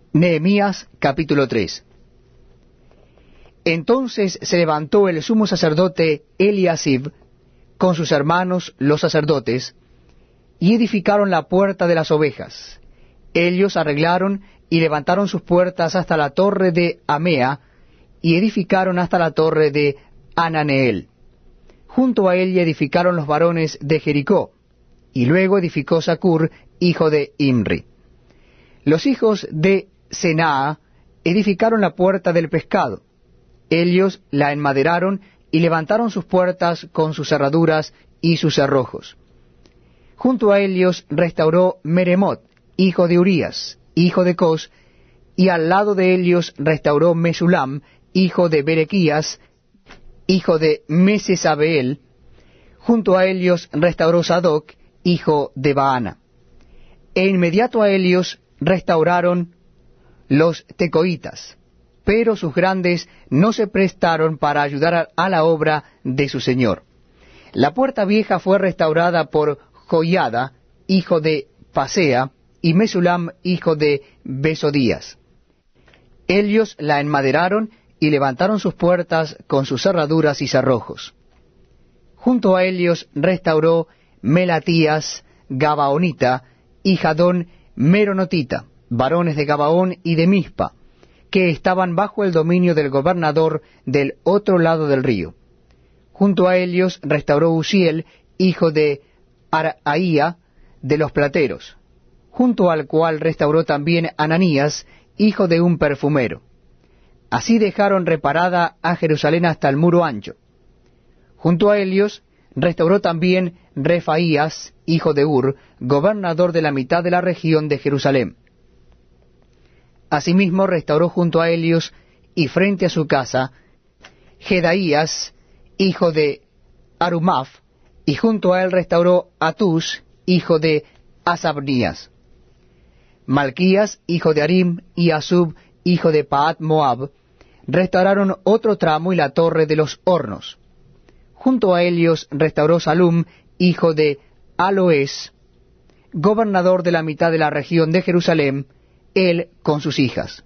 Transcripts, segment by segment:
Nehemías capítulo 3. Entonces se levantó el sumo sacerdote Eliasib con sus hermanos los sacerdotes, y edificaron la puerta de las ovejas. Ellos arreglaron y levantaron sus puertas hasta la torre de Amea, y edificaron hasta la torre de Ananeel. Junto a ella edificaron los varones de Jericó, y luego edificó Zacur, hijo de Imri. Los hijos de Senaa edificaron la puerta del pescado. Ellos la enmaderaron y levantaron sus puertas con sus cerraduras y sus cerrojos. Junto a ellos restauró Meremot, hijo de Urías, hijo de Cos, y al lado de ellos restauró Mesulam, hijo de Berequías, hijo de Mesesabeel. Junto a ellos restauró Sadoc, hijo de Baana. E inmediato a ellos restauraron los tecoitas, pero sus grandes no se prestaron para ayudar a la obra de su señor. La puerta vieja fue restaurada por Joiada, hijo de Pasea, y Mesulam, hijo de Besodías. Ellos la enmaderaron y levantaron sus puertas con sus cerraduras y cerrojos. Junto a ellos restauró Melatías, Gabaonita, y Jadón, Meronotita, varones de Gabaón y de Mispa, que estaban bajo el dominio del gobernador del otro lado del río. Junto a ellos restauró Uziel, hijo de Araía, de los plateros, junto al cual restauró también Ananías, hijo de un perfumero. Así dejaron reparada a Jerusalén hasta el muro ancho. Junto a ellos restauró también Refaías, hijo de Ur, gobernador de la mitad de la región de Jerusalén. Asimismo restauró junto a ellos y frente a su casa Jedaías, hijo de Arumaf, y junto a él restauró Atus, hijo de Asabnías. Malquías, hijo de Arim, y Asub, hijo de Paat Moab, restauraron otro tramo y la torre de los hornos. Junto a ellos restauró Salum, hijo de Aloes, gobernador de la mitad de la región de Jerusalén, él con sus hijas.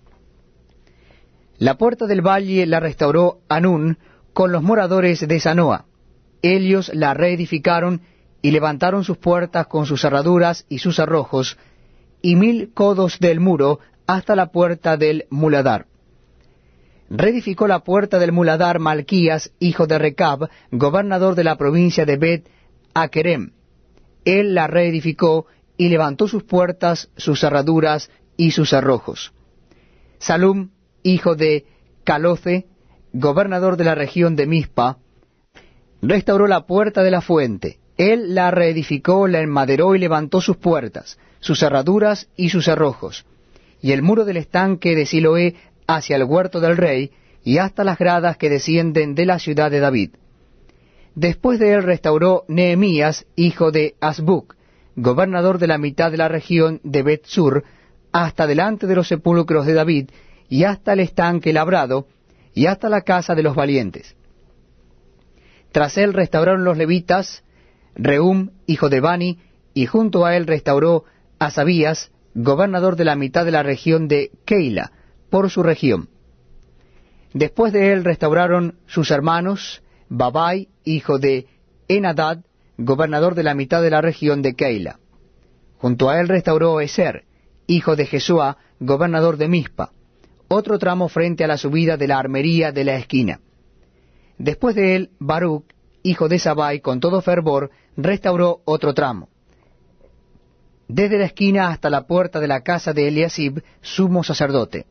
La puerta del valle la restauró Anún con los moradores de Zanoa. Ellos la reedificaron y levantaron sus puertas con sus cerraduras y sus cerrojos, y 1000 codos del muro hasta la puerta del muladar. Reedificó la puerta del muladar Malquías, hijo de Recab, gobernador de la provincia de Bet-Akerem. Él la reedificó y levantó sus puertas, sus cerraduras y sus cerrojos. Salum, hijo de Caloce, gobernador de la región de Mispa, restauró la puerta de la fuente. Él la reedificó, la enmaderó y levantó sus puertas, sus cerraduras y sus cerrojos, y el muro del estanque de Siloé hacia el huerto del rey, y hasta las gradas que descienden de la ciudad de David. Después de él restauró Nehemías, hijo de Asbuc, gobernador de la mitad de la región de Bet-Sur, hasta delante de los sepulcros de David, y hasta el estanque labrado, y hasta la casa de los valientes. Tras él restauraron los levitas, Rehum, hijo de Bani, y junto a él restauró Asabías, gobernador de la mitad de la región de Keila, por su región. Después de él restauraron sus hermanos, Babai, hijo de Enadad, gobernador de la mitad de la región de Keila. Junto a él restauró Eser, hijo de Jesúa, gobernador de Mispa, otro tramo frente a la subida de la armería de la esquina. Después de él, Baruc, hijo de Sabai, con todo fervor, restauró otro tramo, desde la esquina hasta la puerta de la casa de Eliasib, sumo sacerdote.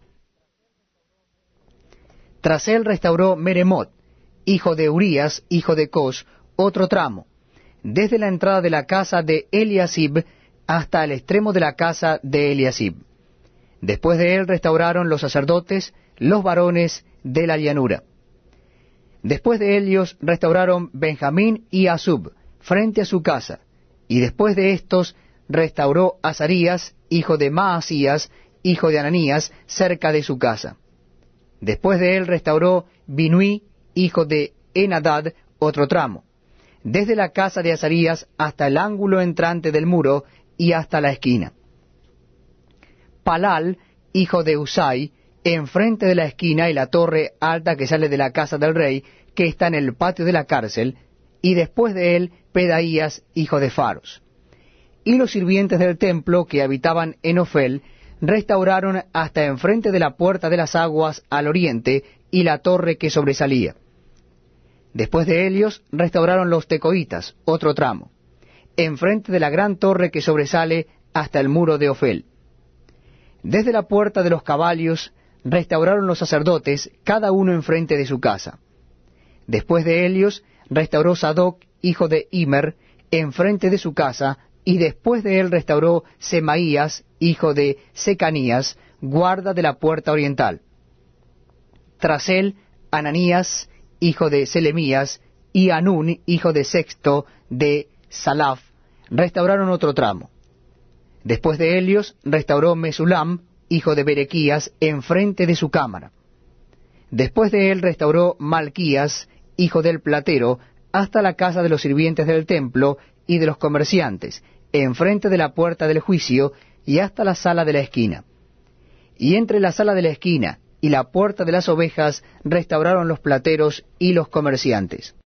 Tras él restauró Meremot, hijo de Urías, hijo de Cos, otro tramo, desde la entrada de la casa de Eliasib hasta el extremo de la casa de Eliasib. Después de él restauraron los sacerdotes, los varones de la llanura. Después de ellos restauraron Benjamín y Asub, frente a su casa, y después de estos restauró Azarías, hijo de Maasías, hijo de Ananías, cerca de su casa. Después de él restauró Binui, hijo de Enadad, otro tramo, desde la casa de Azarías hasta el ángulo entrante del muro y hasta la esquina. Palal, hijo de Usai, enfrente de la esquina y la torre alta que sale de la casa del rey, que está en el patio de la cárcel, y después de él Pedaías, hijo de Faros. Y los sirvientes del templo que habitaban en Ofel restauraron hasta enfrente de la puerta de las aguas al oriente y la torre que sobresalía. Después de ellos restauraron los tecoitas, otro tramo, enfrente de la gran torre que sobresale hasta el muro de Ofel. Desde la puerta de los caballos restauraron los sacerdotes, cada uno enfrente de su casa. Después de ellos restauró Sadoc, hijo de Immer, enfrente de su casa, y después de él restauró Semaías, hijo de Secanías, guarda de la puerta oriental. Tras él, Ananías, hijo de Selemías, y Anún, hijo de Sexto, de Salaf, restauraron otro tramo. Después de ellos restauró Mesulam, hijo de Berequías, enfrente de su cámara. Después de él restauró Malquías, hijo del platero, hasta la casa de los sirvientes del templo y de los comerciantes, enfrente de la puerta del juicio, y hasta la sala de la esquina. Y entre la sala de la esquina y la puerta de las ovejas restauraron los plateros y los comerciantes.